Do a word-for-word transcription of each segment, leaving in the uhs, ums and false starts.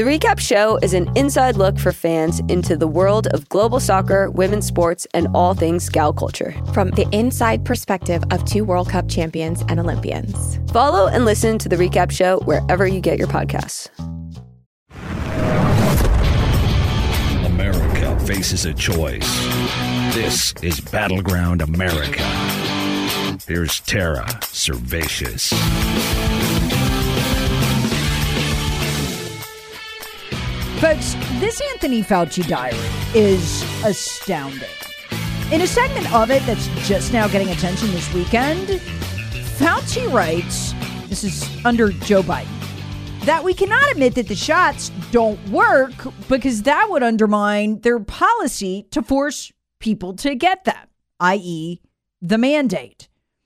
The Recap Show is an inside look for fans into the world of global soccer, women's sports, and all things gal culture. From the inside perspective of two World Cup champions and Olympians. Follow and listen to The Recap Show wherever you get your podcasts. America faces a choice. This is Battleground America. Here's Tara Servatius. Folks, this Anthony Fauci diary is astounding. In a segment of it that's just now getting attention this weekend, Fauci writes, this is under Joe Biden, that we cannot admit that the shots don't work because that would undermine their policy to force people to get them, that is the mandate.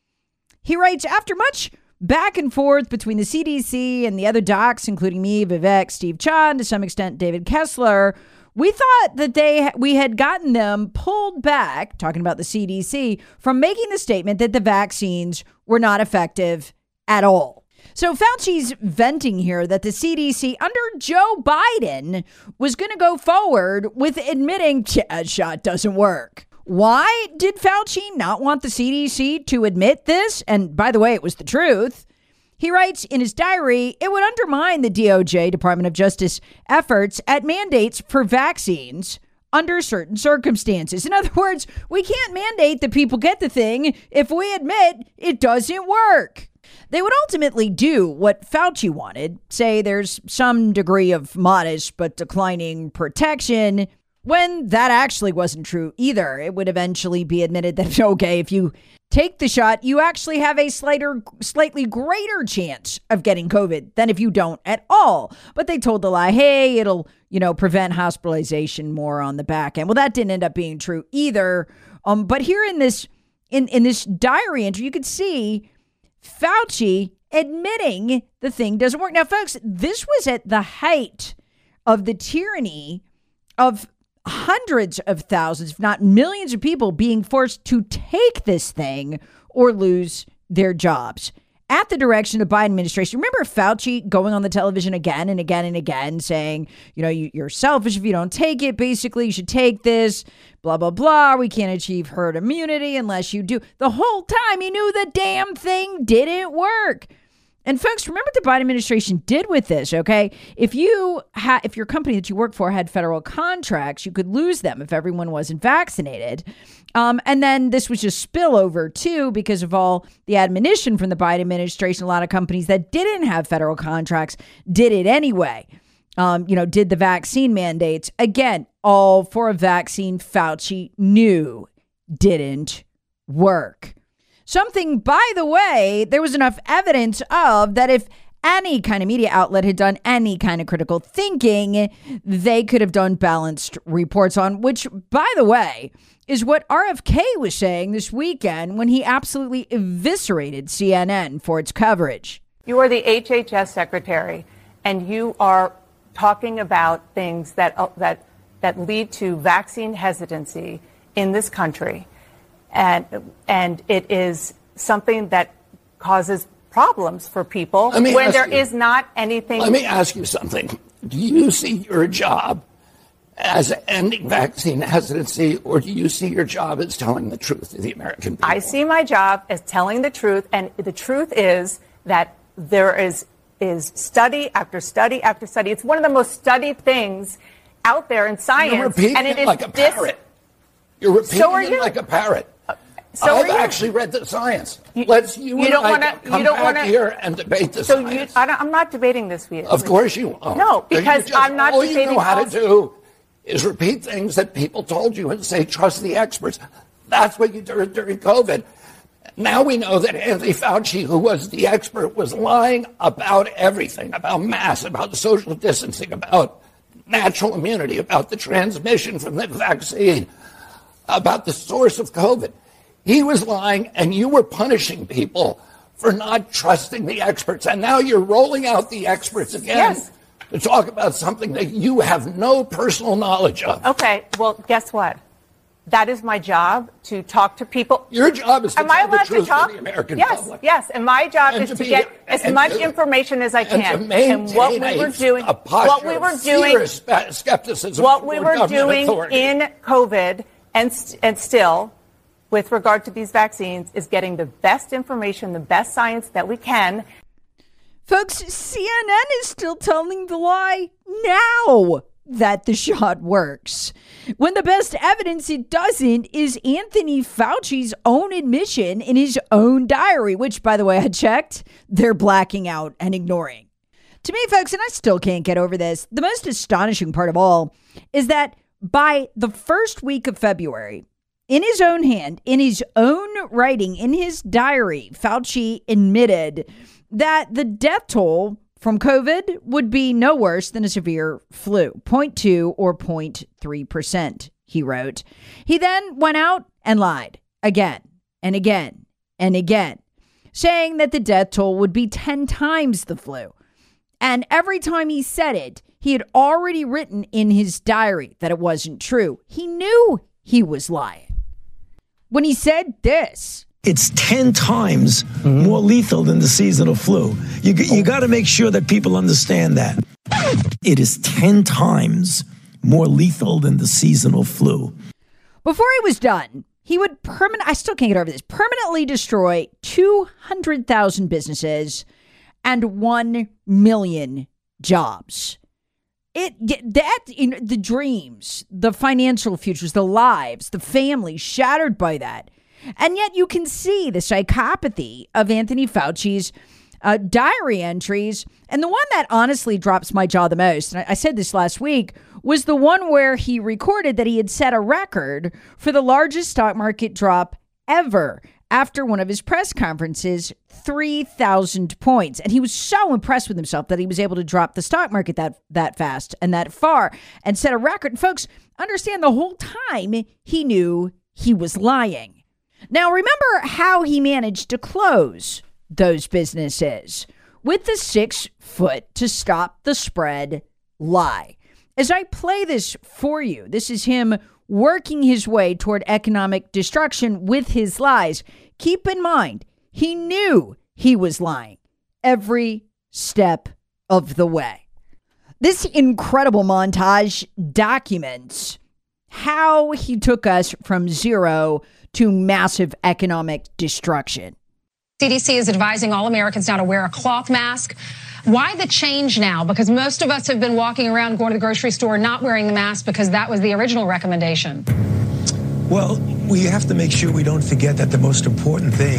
He writes, after much back and forth between the C D C and the other docs, including me, Vivek, Steve Chan, to some extent David Kessler, we thought that they we had gotten them pulled back, talking about the C D C, from making the statement that the vaccines were not effective at all. So Fauci's venting here that the C D C under Joe Biden was going to go forward with admitting a shot doesn't work. Why did Fauci not want the C D C to admit this? And by the way, it was the truth. He writes in his diary, it would undermine the D O J, Department of Justice, efforts at mandates for vaccines under certain circumstances. In other words, we can't mandate that people get the thing if we admit it doesn't work. They would ultimately do what Fauci wanted, say there's some degree of modest but declining protection, when that actually wasn't true either. It would eventually be admitted that, okay, if you take the shot, you actually have a slighter, slightly greater chance of getting COVID than if you don't at all. But they told the lie, hey, it'll, you know, prevent hospitalization more on the back end. Well, that didn't end up being true either. Um, but here in this, in, in this diary entry, you could see Fauci admitting the thing doesn't work. Now, folks, this was at the height of the tyranny of hundreds of thousands, if not millions of people being forced to take this thing or lose their jobs at the direction of the Biden administration. Remember Fauci going on the television again and again and again saying, you know, you, you're selfish if you don't take it. Basically, you should take this, blah, blah, blah. We can't achieve herd immunity unless you do. The whole time he knew the damn thing didn't work. And folks, remember what the Biden administration did with this, okay? If you ha- if your company that you work for had federal contracts, you could lose them if everyone wasn't vaccinated. Um, and then this was just spillover, too, because of all the admonition from the Biden administration. A lot of companies that didn't have federal contracts did it anyway, um, you know, did the vaccine mandates. Again, all for a vaccine Fauci knew didn't work. Something, by the way, there was enough evidence of that if any kind of media outlet had done any kind of critical thinking, they could have done balanced reports on, which, by the way, is what R F K was saying this weekend when he absolutely eviscerated C N N for its coverage. You are the H H S secretary, and you are talking about things that uh, that that lead to vaccine hesitancy in this country. And and it is something that causes problems for people when there you, is not anything. Let me ask you something. Do you see your job as ending vaccine hesitancy, or do you see your job as telling the truth to the American people? I see my job as telling the truth. And the truth is that there is is study after study after study. It's one of the most studied things out there in science. You're repeating and it, it is like a dis- parrot. You're repeating so are it you. like a parrot. So I've you. actually read the science. You, Let's you, you and don't I wanna, come you don't back wanna, here and debate the so science. You, I don't, I'm not debating this with you. Of course you won't. No, because just, I'm not all debating. All you know how also. to do is repeat things that people told you and say, trust the experts. That's what you did during COVID. Now we know that Anthony Fauci, who was the expert, was lying about everything, about masks, about social distancing, about natural immunity, about the transmission from the vaccine, about the source of COVID. He was lying, and you were punishing people for not trusting the experts. And now you're rolling out the experts again yes. to talk about something that you have no personal knowledge of. Okay, well, guess what? that is my job, to talk to people. Your job is to Am I tell the allowed truth to talk? to the American yes, public. Yes, and my job And is to to be- get as and much to- information as I and can. to maintain And what we were a- doing, a posture what we were of doing, fierce spe- skepticism what we toward were government doing authority. in COVID and st- and still, with regard to these vaccines, is getting the best information, the best science that we can. Folks, C N N is still telling the lie now that the shot works, when the best evidence it doesn't is Anthony Fauci's own admission in his own diary, which, by the way, I checked, they're blacking out and ignoring. To me, folks, and I still can't get over this, the most astonishing part of all is that by the first week of February, in his own hand, in his own writing, in his diary, Fauci admitted that the death toll from COVID would be no worse than a severe flu, zero point two or zero point three percent, he wrote. He then went out and lied again and again and again, saying that the death toll would be ten times the flu. And every time he said it, he had already written in his diary that it wasn't true. He knew he was lying. When he said this, it's ten times mm-hmm. more lethal than the seasonal flu. You, you got to make sure that people understand that. It is ten times more lethal than the seasonal flu. Before he was done, he would permanent. I still can't get over this. Permanently destroy two hundred thousand businesses and one million jobs. It that you know, the dreams, the financial futures, the lives, the families shattered by that. And yet you can see the psychopathy of Anthony Fauci's uh, diary entries. And the one that honestly drops my jaw the most, and I, I said this last week, was the one where he recorded that he had set a record for the largest stock market drop ever after one of his press conferences, three thousand points. And he was so impressed with himself that he was able to drop the stock market that, that fast and that far and set a record. And folks, understand the whole time he knew he was lying. Now, remember how he managed to close those businesses with the six foot to stop the spread lie. As I play this for you, this is him working his way toward economic destruction with his lies. Keep in mind, he knew he was lying every step of the way. This incredible montage documents how he took us from zero to massive economic destruction. C D C is advising all Americans now to wear a cloth mask. Why the change now? Because most of us have been walking around, going to the grocery store, not wearing the mask because that was the original recommendation. Well, we have to make sure we don't forget that the most important thing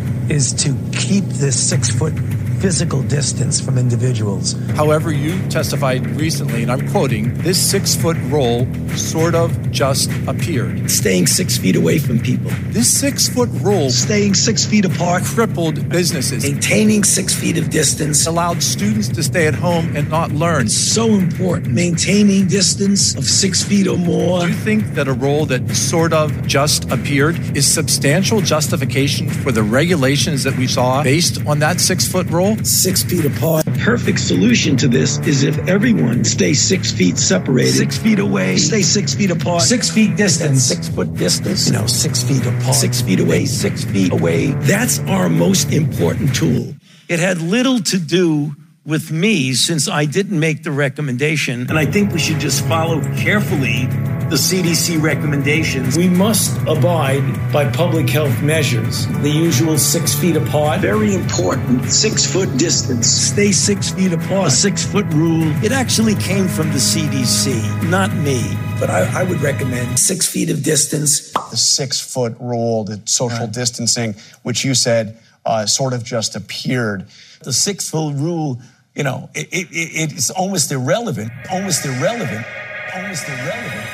is to keep this six-foot physical distance from individuals. However, you testified recently, and I'm quoting, this six-foot rule sort of just appeared. Staying six feet away from people. This six-foot rule... Staying six feet apart. Crippled businesses. Maintaining six feet of distance. Allowed students to stay at home and not learn. It's so important. Maintaining distance of six feet or more. Do you think that a rule that sort of just appeared is substantial justification for the regulations that we saw based on that six-foot rule? Six feet apart. The perfect solution to this is if everyone stays six feet separated. Six feet away. Stay six feet apart. Six feet distance. Six foot distance. You know, six feet apart. Six feet away. Six feet away. That's our most important tool. It had little to do with me since I didn't make the recommendation. And I think we should just follow carefully the C D C recommendations. We must abide by public health measures. The usual six feet apart. Very important. Six foot distance. Stay six feet apart. A six foot rule. It actually came from the C D C, not me. But I, I would recommend six feet of distance. The six foot rule, the social right. distancing, which you said uh, sort of just appeared. The six foot rule, you know, it, it, it, it's almost irrelevant. Almost irrelevant. Almost irrelevant.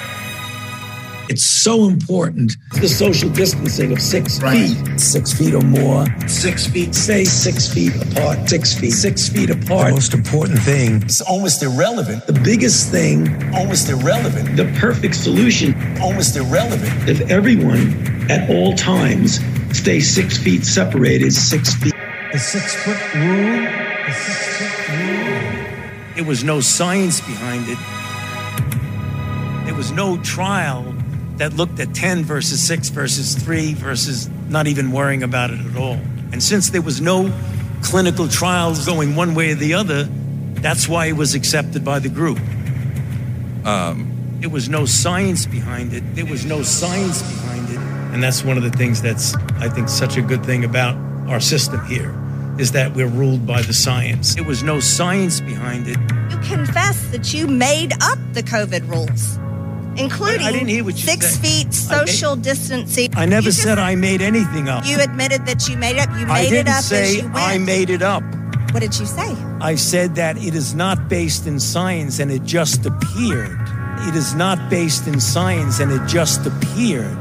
It's so important. The social distancing of six right. feet. Six feet or more. Six feet. Stay six feet apart. Six feet. Six feet apart. The most important thing. It's almost irrelevant. The biggest thing. Almost irrelevant. The perfect solution. Almost irrelevant. If everyone at all times stay six feet separated. Six feet. The six foot rule. The six foot rule. There was no science behind it. There was no trial that looked at ten versus six versus three versus not even worrying about it at all. And since there was no clinical trials going one way or the other, that's why it was accepted by the group. Um, there was no science behind it. There was no science behind it. And that's one of the things that's, I think, such a good thing about our system here, is that we're ruled by the science. There was no science behind it. You confess that you made up the COVID rules, including I didn't hear what you six said. feet social I, distancing. I never You said just, I made anything up. You admitted that you made it up. You made I didn't it up say as you went. I made it up. What did you say? I said that it is not based in science and it just appeared. It is not based in science and it just appeared.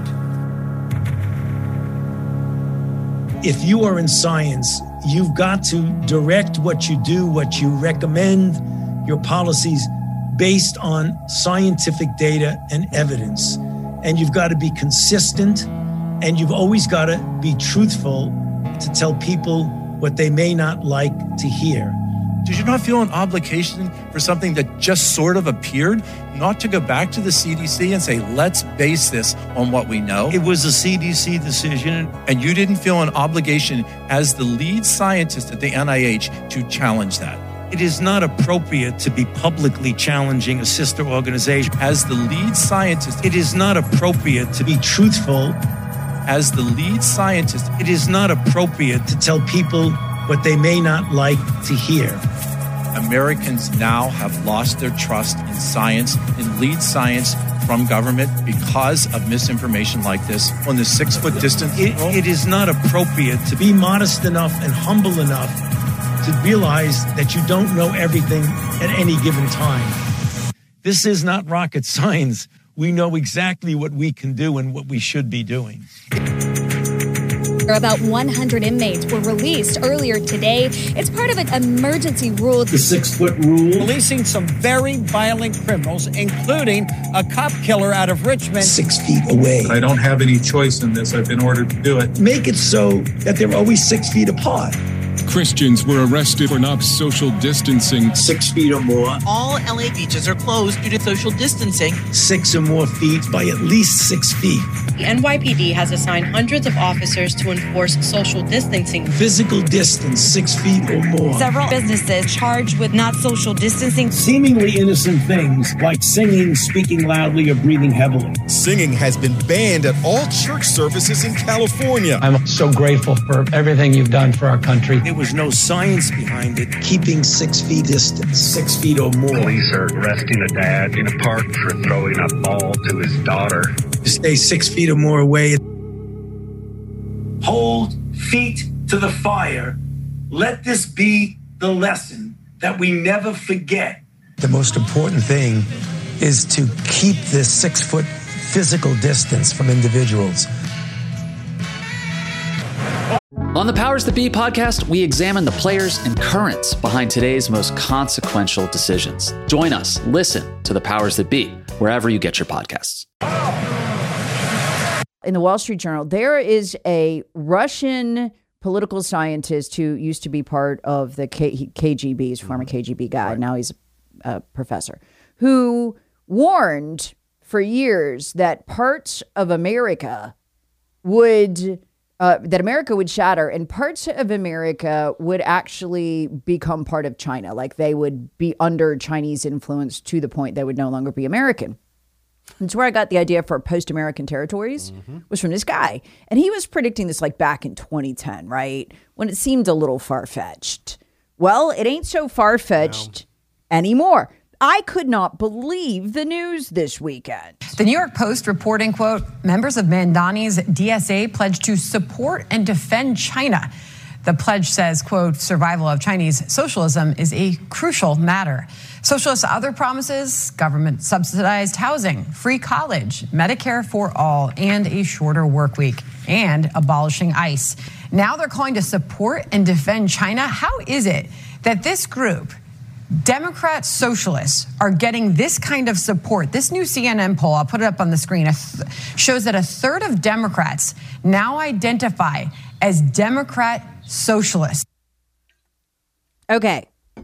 If you are in science, you've got to direct what you do, what you recommend, your policies based on scientific data and evidence. And you've got to be consistent, and you've always got to be truthful to tell people what they may not like to hear. Did you not feel an obligation for something that just sort of appeared, not to go back to the C D C and say, let's base this on what we know? It was a C D C decision. And you didn't feel an obligation as the lead scientist at the N I H to challenge that? It is not appropriate to be publicly challenging a sister organization. As the lead scientist, it is not appropriate to be truthful. As the lead scientist, it is not appropriate to tell people what they may not like to hear. Americans now have lost their trust in science, in lead science from government because of misinformation like this on the six-foot distance. It, it is not appropriate to be modest enough and humble enough to realize that you don't know everything at any given time. This is not rocket science. We know exactly what we can do and what we should be doing. About one hundred inmates were released earlier today. It's part of an emergency rule. The six-foot rule. Releasing some very violent criminals, including a cop killer out of Richmond. Six feet away. I don't have any choice in this. I've been ordered to do it. Make it so that they're always six feet apart. Christians were arrested for not social distancing. Six feet or more. All L A beaches are closed due to social distancing. Six or more feet by at least six feet. The N Y P D has assigned hundreds of officers to enforce social distancing. Physical distance, six feet or more. Several businesses charged with not social distancing. Seemingly innocent things like singing, speaking loudly, or breathing heavily. Singing has been banned at all church services in California. I'm so grateful for everything you've done for our country. There was no science behind it. Keeping six feet distance, six feet or more. Police are arresting a dad in a park for throwing a ball to his daughter. Stay six feet or more away. Hold feet to the fire. Let this be the lesson that we never forget. The most important thing is to keep this six-foot physical distance from individuals. On the Powers That Be podcast, we examine the players and currents behind today's most consequential decisions. Join us. Listen to the Powers That Be wherever you get your podcasts. In the Wall Street Journal, there is a Russian political scientist who used to be part of the K- KGB, he's a former K G B guy, right. Now he's a, a professor, who warned for years that parts of America would, uh, that America would shatter and parts of America would actually become part of China. Like they would be under Chinese influence to the point they would no longer be American. That's where I got the idea for post-American territories, mm-hmm. was from this guy. And he was predicting this like back in twenty ten, right? When it seemed a little far-fetched. Well, it ain't so far-fetched no. anymore. I could not believe the news this weekend. The New York Post reporting, quote, members of Mamdani's D S A pledged to support and defend China. The pledge says, quote, survival of Chinese socialism is a crucial matter. Socialists' other promises, government subsidized housing, free college, Medicare for all, and a shorter work week, and abolishing ICE. Now they're calling to support and defend China. How is it that this group, Democrat socialists, are getting this kind of support? This new C N N poll, I'll put it up on the screen, shows that a third of Democrats now identify as Democrat socialists. Okay.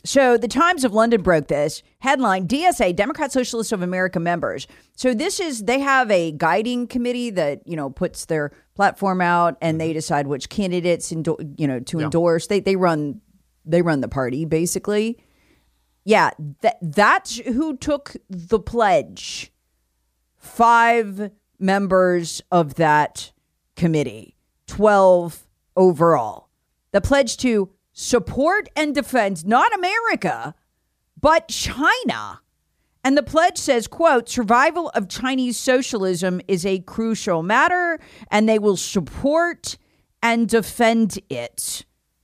So the Times of London broke this headline: D S A, Democrat Socialists of America members. So this is, they have a guiding committee that, you know, puts their platform out and they decide which candidates, endo- you know, to yeah. endorse. They they run they run the party basically. Yeah, that that's who took the pledge. Five members of that committee, twelve overall. The pledge to support and defend not America, but China. And the pledge says, quote, survival of Chinese socialism is a crucial matter, and they will support and defend it.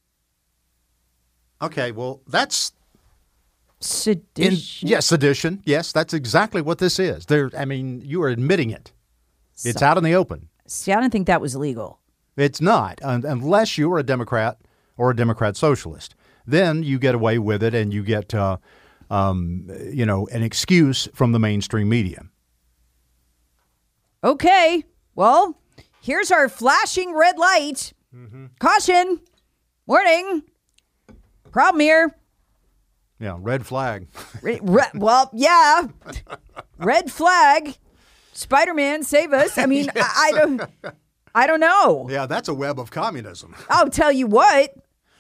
Okay, well, that's... Sedition? In, yes, sedition. Yes, that's exactly what this is. There, I mean, you are admitting it. It's So- out in the open. See, I don't think that was legal. It's not, un- unless you are a Democrat or a Democrat socialist. Then you get away with it and you get, uh, um, you know, an excuse from the mainstream media. Okay, well, here's our flashing red light. Mm-hmm. Caution. Warning. Problem here. Yeah, red flag. Re- re- well, yeah. Red flag. Spider-Man, save us. I mean, Yes. I, I don't I don't know. Yeah, that's a web of communism. I'll tell you what.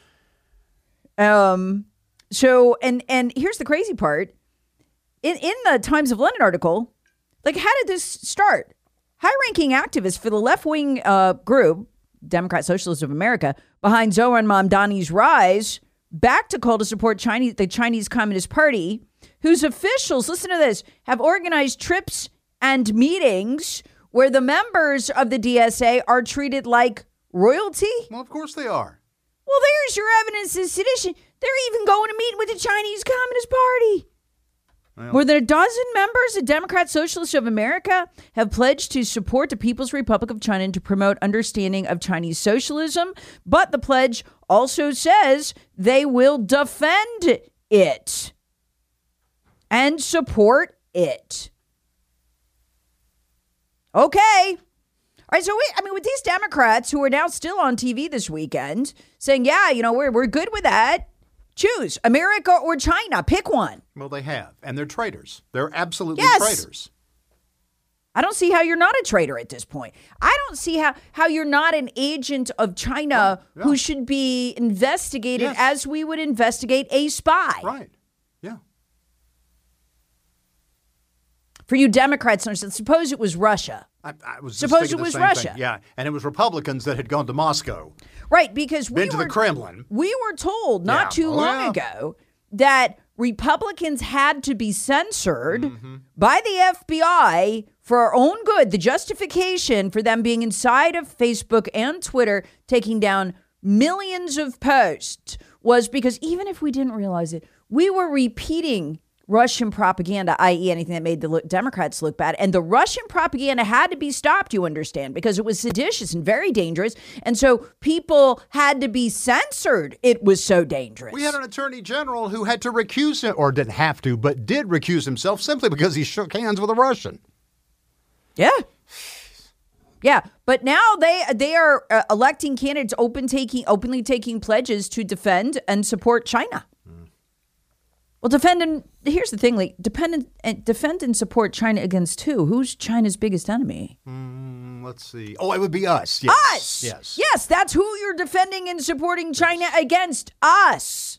Um so and and here's the crazy part. In in the Times of London article, like, how did this start? High-ranking activists for the left-wing uh, group, Democrat Socialists of America, behind Zohran Mamdani's rise, back to call to support Chinese, the Chinese Communist Party, whose officials, listen to this, have organized trips and meetings where the members of the D S A are treated like royalty. Well, of course they are. Well, there's your evidence of sedition. They're even going to meet with the Chinese Communist Party. Well, More than a dozen members of Democrat Socialists of America have pledged to support the People's Republic of China and to promote understanding of Chinese socialism. But the pledge also says they will defend it and support it. Okay. All right, so we, I mean, with these Democrats who are now still on T V this weekend saying, yeah, you know, we're we're good with that. Choose America or China. Pick one. well, they have, and they're traitors. They're absolutely Yes. traitors. I don't see how you're not a traitor at this point. I don't see how, how you're not an agent of China Oh, yeah. who should be investigated Yes. as we would investigate a spy. Right. Yeah. For you Democrats, suppose it was Russia. I, I was just Suppose thinking it the was same Russia. thing. Yeah, and it was Republicans that had gone to Moscow, Right, because we been to were, the Kremlin. we were told not Yeah. too Oh, long yeah. ago that Republicans had to be censored Mm-hmm. by the F B I for our own good. The justification for them being inside of Facebook and Twitter, taking down millions of posts, was because even if we didn't realize it, we were repeating Russian propaganda, that is anything that made the look, Democrats look bad. And the Russian propaganda had to be stopped, you understand, because it was seditious and very dangerous. And so people had to be censored. It was so dangerous. We had an attorney general who had to recuse him, or didn't have to, but did recuse himself simply because he shook hands with a Russian. Yeah. Yeah, but now they they are uh, electing candidates open taking openly taking pledges to defend and support China. Mm. Well, defend and here's the thing: like defend and defend and support China against who? Who's China's biggest enemy? Mm, let's see. Oh, it would be us. Yes. Us. Yes. Yes, that's who you're defending and supporting China against. Us.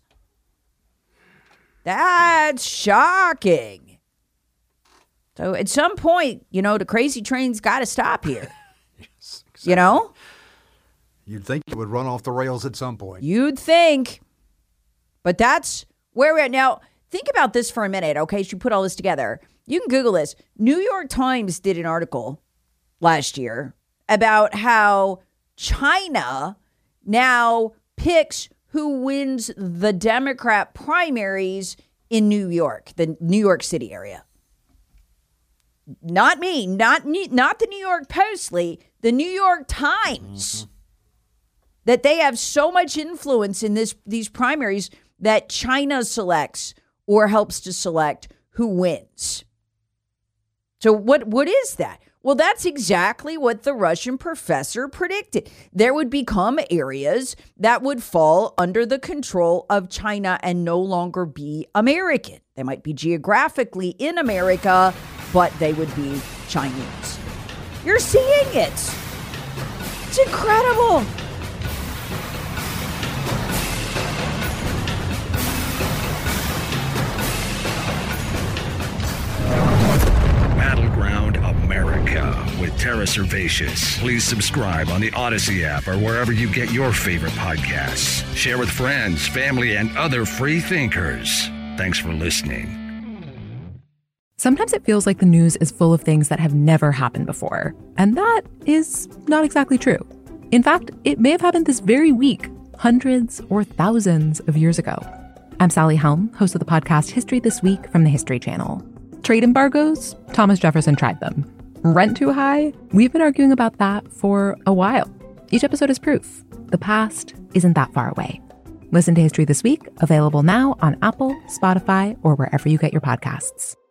That's shocking. So at some point, you know, the crazy train's got to stop here. Yes, exactly. You know? You'd think it would run off the rails at some point. You'd think. But that's where we're at. Now, think about this for a minute, okay? As you put all this together. You can Google this. New York Times did an article last year about how China now picks who wins the Democrat primaries in New York, the New York City area. Not me, not not the New York Post, Lee, the New York Times. Mm-hmm. That they have so much influence in this these primaries that China selects or helps to select who wins. So what what is that? Well, that's exactly what the Russian professor predicted. There would become areas that would fall under the control of China and no longer be American. They might be geographically in America, but they would be Chinese. You're seeing it. It's incredible. Battleground America with Tara Servatius. Please subscribe on the Odyssey app or wherever you get your favorite podcasts. Share with friends, family, and other free thinkers. Thanks for listening. Sometimes it feels like the news is full of things that have never happened before. And that is not exactly true. In fact, it may have happened this very week, hundreds or thousands of years ago. I'm Sally Helm, host of the podcast History This Week from the History Channel. Trade embargoes? Thomas Jefferson tried them. Rent too high? We've been arguing about that for a while. Each episode is proof. The past isn't that far away. Listen to History This Week, available now on Apple, Spotify, or wherever you get your podcasts.